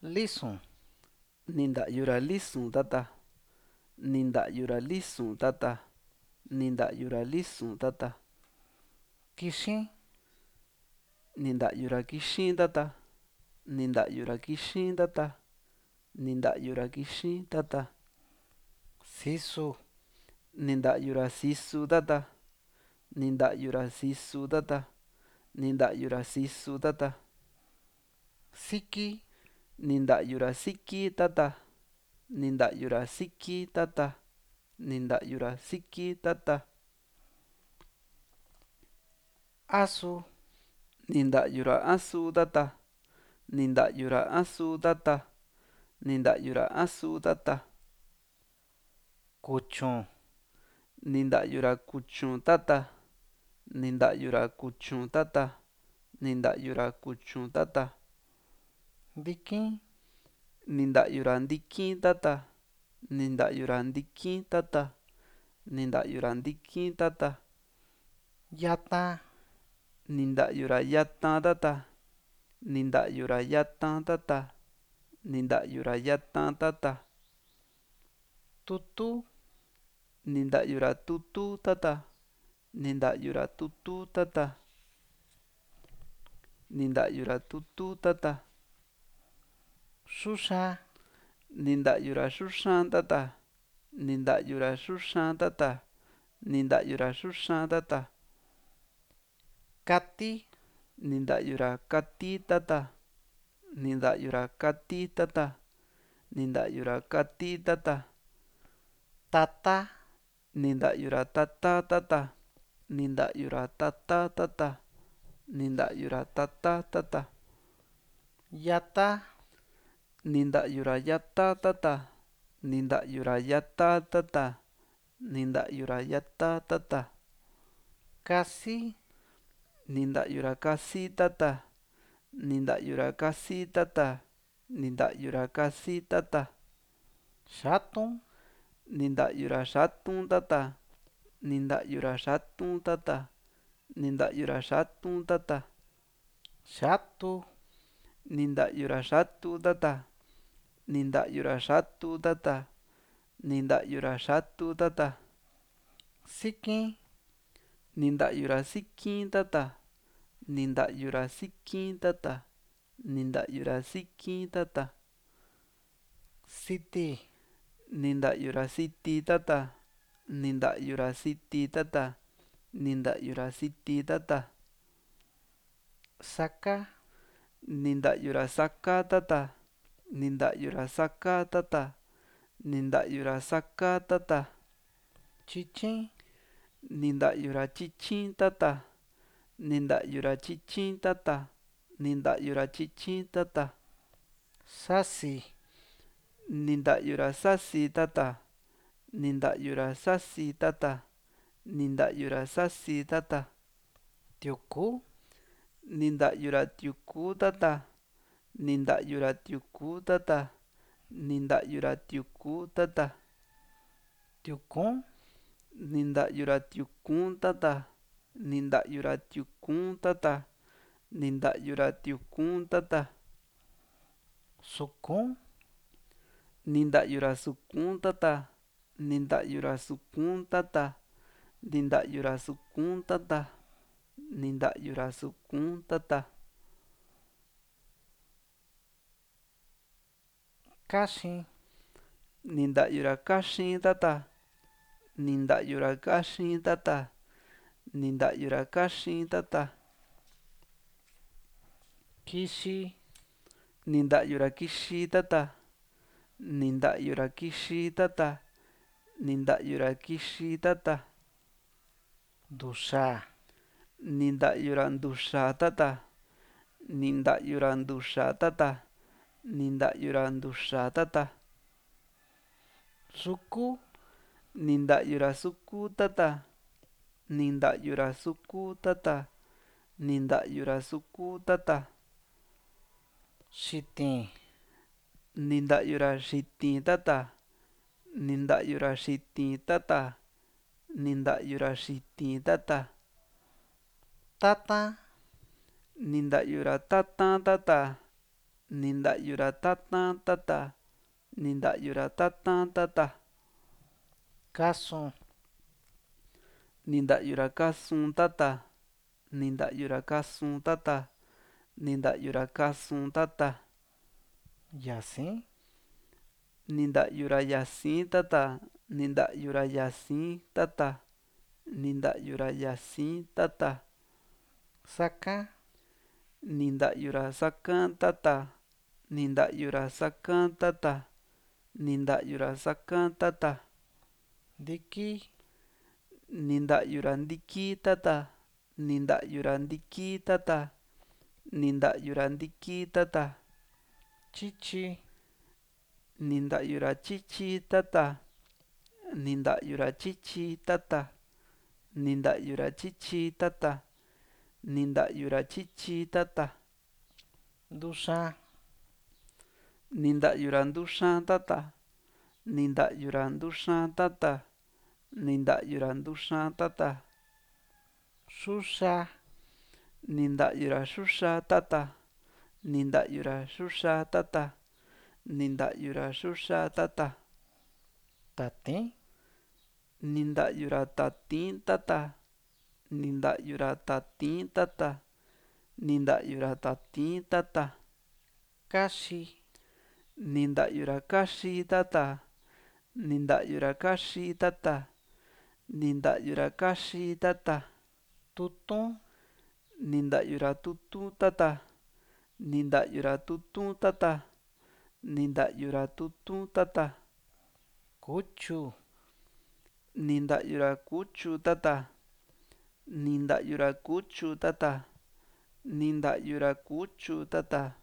lisun, Ninda'yura lisun tata, ninda'yura lisun tata, ninda'yura lisun tata, kixín, ninda'yura kixín tata, ninda'yura kixín tata, ninda'yura kixín tata, sisu, ninda'yura sisu tata, ninda'yura sisu tata, ninda'yura sisu tata, siki, ninda'yura siki tata, ninda'yura siki tata, ninda'yura siki tata, asu, ninda'yura asu tata, ninda'yura asu tata, ninda'yura asu tata, kuchún, ninda'yura kuchún tata, ninda'yura kuchún tata, ninda'yura kuchún tata, ndikin, ninda'yura ndikin tata, ninda'yura ndikin tata, ninda'yura ndikin tata, yatan, ninda'yura yatan tata, ninda'yura yatan tata, ninda'yura yatan tata, tutu, ninda'yura tutu tata, ninda'yura tutu tata, ninda'yura tutu tata, xúxan, ninda'yura xúxan tata, ninda'yura xúxan tata, ninda'yura xúxan tata, kati, ninda'yura kati tata, ninda'yura kati tata, ninda'yura kati tata, tata, ninda'yura tata tata, ninda'yura tata tata, ninda'yura tata tata, yata, ninda'yura yata tata, ninda'yura yata tata, ninda'yura yata tata, kasi, ninda'yura kasi tata, ninda'yura kasi tata, ninda'yura kasi tata, xatun, ninda'yura xatun tata, ninda'yura xatun tata, ninda'yura xatun tata, xatu, ninda'yura xatu tata, ninda'yura xatu tata, ninda'yura xatu tata, sikin, ninda'yura sikin tata, ninda'yura sikin tata, ninda'yura sikin tata, siti, ninda'yura siti tata, ninda'yura siti tata, ninda'yura siti tata, saka, ninda'yura saka tata, ninda'yura saka tata, ninda'yura saka tata, chichín, ninda'yura chichin tata, ninda'yura chichin tata, ninda'yura chichin tata, sasi, ninda'yura sasi tata, ninda'yura sasi tata, ninda'yura sasi tata, tiuku, ninda'yura tiuku tata, ninda'yura tiuku tata, ninda'yura tiuku tata, tiukun, ninda'yura tiukun tata, ninda'yura tiukun tata, ninda'yura tiukun tata, sukun, ninda'yura sukun tata, ninda'yura sukun tata, ninda'yura sukun tata, ninda'yura sukun tata, kaxin, ninda'yura kaxin tata, ninda'yura kaxin tata, ninda'yura kaxin tata, kixi, ninda'yura kixi tata, ninda'yura kixi tata, ninda'yura kixi tata, nduxa, ninda'yura nduxa tata, ninda'yura nduxa tata, ninda'yura nduxa tata, suku, ninda'yura suku tata, ninda'yura suku tata, ninda'yura suku tata, xitin, ninda'yura xitin tata, ninda'yura xitin tata, ninda'yura xitin tata, tatan, ninda'yura tatan tata, ni ntayu-ra tatan tata, ni ntayu-ra tatan tata, Kasun. ni ntayu-ra kasun tata, ni ntayu-ra kasun tata, ni ntayu-ra kasun tata, Yasin. ni ntayu-ra yasin tata, ni ntayu-ra yasin tata, ni ntayu-ra yasin tata, Sakan. ni ntayu-ra sakan tata, ni ntayu-ra sakan tata, ni ntayu-ra sakan tata, Ndiki. ni ntayu-ra ndiki tata, ni ntayu-ra ndiki tata, ni ntayu-ra ndiki tata, Tyityi. ni ntayu-ra tyityi tata, ni ntayu-ra tyityi tata, ni ntayu-ra tyityi tata, ni ntayu-ra tyityi tata, Nduxan. ni ntayu-ra nduxan tata, ni ntayu-ra nduxan tata, ni ntayu-ra nduxan tata, Xuxa. ni ntayu-ra xuxa tata, ni ntayu-ra xuxa tata, ni ntayu-ra xuxa tata, Tatin. ni ntayu-ra tatin tata, ni ntayu-ra tatin tata, ni ntayu-ra tatin tata, Kaxi. ni ntayu-ra kaxi tata, ni ntayu-ra kaxi tata, ni ntayu-ra kaxi tata, Tutun. ni ntayu-ra tutun tata, ni ntayu-ra tutun tata, ni ntayu-ra tutun tata, Kutyu. ni ntayu-ra kutyu tata, ni ntayu-ra kutyu tata, ni ntayu-ra kutyu tata,